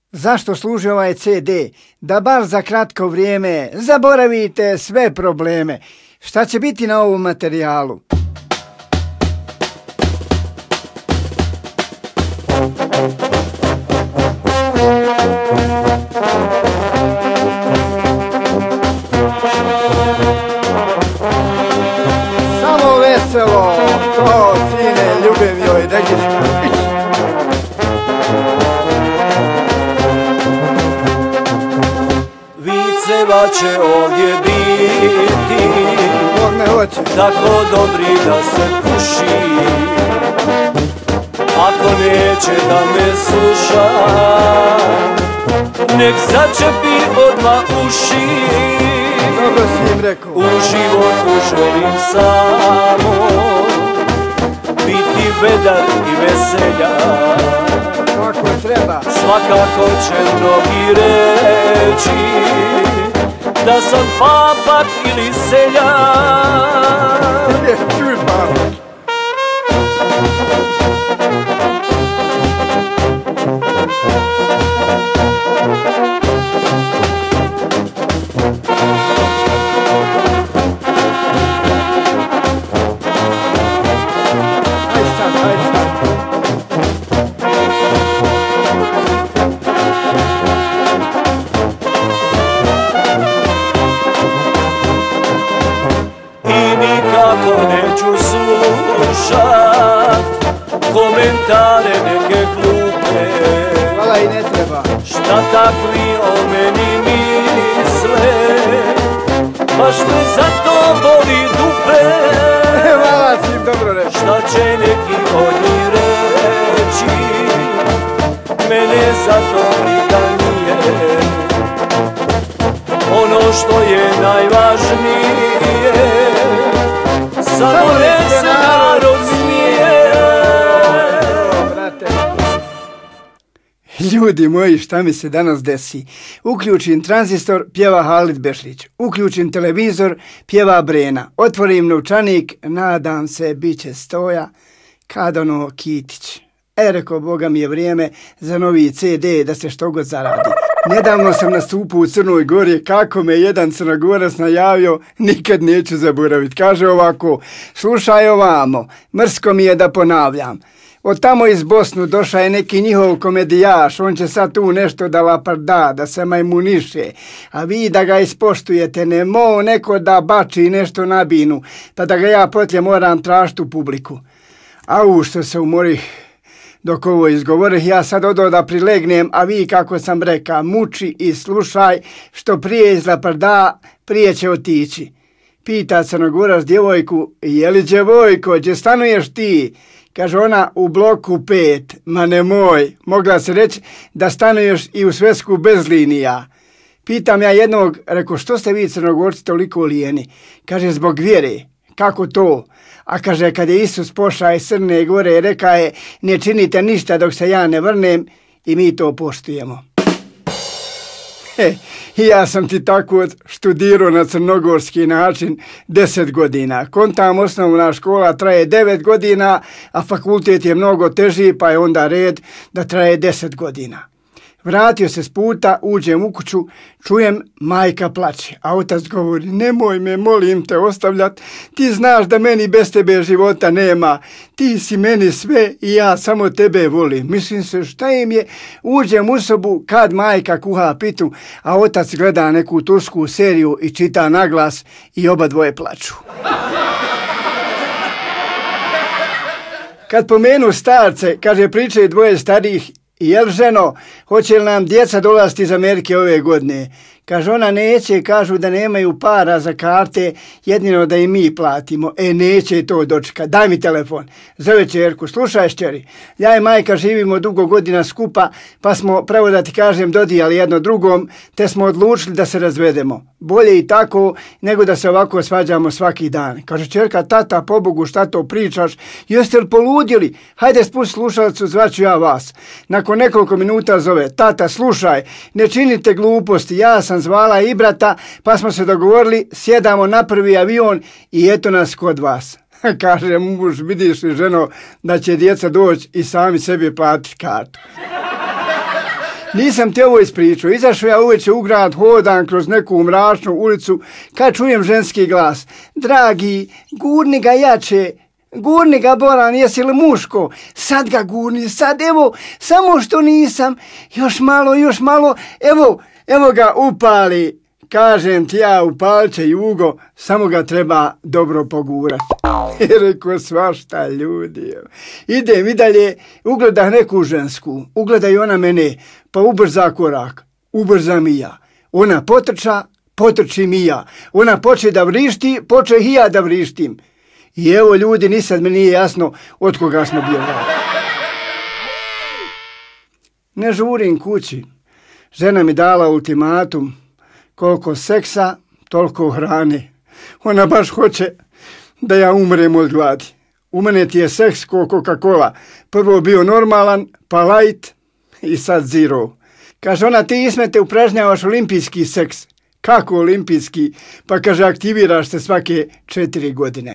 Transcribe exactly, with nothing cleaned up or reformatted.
Zašto služi ovaj ce de? Da bar za kratko vrijeme zaboravite sve probleme. Šta će biti na ovom materijalu? Samo veselo, to sine ljubim joj Degiška. Viceva će ovdje biti, tako dobri da se puši. Ako neće da me sluša, nek začepi odmah uši. Dobro si im rekao. U životu želim samo biti vedar i veseljak. Kako treba. Svakako će mnogi reći da sam papak ili seljak. Ne, čuj papak. Komentare neke glupe, hvala i ne treba. Šta takvi o meni misle, baš me zato boli dupe. Hvala si im dobro rekao. Šta će neki od njih reći, mene zato briga nije. Ono što je najvažnije, samo ne se narod smije. Ljudi moji, šta mi se danas desi? Uključim tranzistor, pjeva Halid Bešlić. Uključim televizor, pjeva Brena. Otvorim novčanik, nadam se, bit će stoja, kad ono Kitić. E, reko, Boga mi je vrijeme za novi ce de da se što god zaradi. Nedavno sam nastupao u Crnoj Gori, kako me jedan Crnogorac najavio, nikad neću zaboraviti. Kaže ovako, slušaj ovamo, mrsko mi je da ponavljam. Od tamo iz Bosnu došao je neki njihov komedijaš, on će sad tu nešto da laparda, da se majmuniše, a vi da ga ispoštujete, nemo neko da bači nešto na binu, pa da ga ja potlje moram tražiti u publiku. A u što se umori dok ovo izgovorih, ja sad odo da prilegnem, a vi kako sam reka, muči i slušaj, što prije iz laparda, prije će otići. Pita Crnogorac djevojku, je li djevojko, gdje stanuješ ti? Kaže ona, u bloku pet. Ma nemoj, mogla se reći da stanuješ i u svesku bez linija. Pitam ja jednog, reko, što ste vi Crnogorci toliko lijeni? Kaže, zbog vjere. Kako to? A kaže, kad je Isus pošao iz Crne Gore, reka je, ne činite ništa dok se ja ne vrnem, i mi to poštujemo. He, ja sam ti tako študirao na crnogorski način deset godina. Kontam, osnovna škola traje devet godina, a fakultet je mnogo teži, pa je onda red da traje deset godina. Vratio se s puta, uđem u kuću, čujem majka plače, a otac govori, nemoj me, molim te, ostavljat, ti znaš da meni bez tebe života nema, ti si meni sve i ja samo tebe volim. Mislim se, šta im je, uđem u sobu kad majka kuha pitu, a otac gleda neku tursku seriju i čita naglas i oba dvoje plaču. Kad pomenu starce, kaže, pričaju dvoje starijih, jel ženo, hoće li nam djeca dolaziti iz Amerike ove godine? Kaže, ona neće, kažu da nemaju para za karte, jedino da i mi platimo. E, neće to dočeka, daj mi telefon. Zove čerku, slušaj šćeri, ja i majka živimo dugo godina skupa, pa smo, pravo da ti kažem, dodijali jedno drugom, te smo odlučili da se razvedemo. Bolje i tako, nego da se ovako svađamo svaki dan. Kaže čerka, tata, pobogu, šta to pričaš? Jeste li poludjeli? Hajde spusti slušalicu, zvaću ja vas. Nakon nekoliko minuta zove, tata, slušaj, ne činite gluposti, ja sam zvala i brata, pa smo se dogovorili, sjedamo na prvi avion i eto nas kod vas. Kaže muž, vidiš li ženo da će djeca doći i sami sebi platiti kartu. Nisam ti ovo ispričao. Izašao ja uveče u grad, hodam kroz neku mračnu ulicu, kad čujem ženski glas. Dragi, gurni ga jače, gurni ga Boran, jesi li muško? Sad ga gurni, sad evo, samo što nisam, još malo, još malo, evo, evo ga upali. Kažem ti ja, upalit će Jugo, samo ga treba dobro pogurati. I rekao svašta ljudi. Idem i dalje, ugledah neku žensku, ugleda i ona mene, pa ubrza korak, ubrzam i ja. Ona potrča, potrčim i ja. Ona poče da vrišti, poče i ja da vrištim. I evo ljudi, ni sad mi nije jasno od koga smo bježali. Ne žurim kući. Žena mi dala ultimatum. Koliko seksa, toliko hrane. Ona baš hoće da ja umrem od gladi. U mene ti je seks ko Coca-Cola. Prvo bio normalan, pa light i sad zero. Kaže ona, ti Ismete upražnjavaš olimpijski seks. Kako olimpijski? Pa kaže, aktiviraš se svake četiri godine.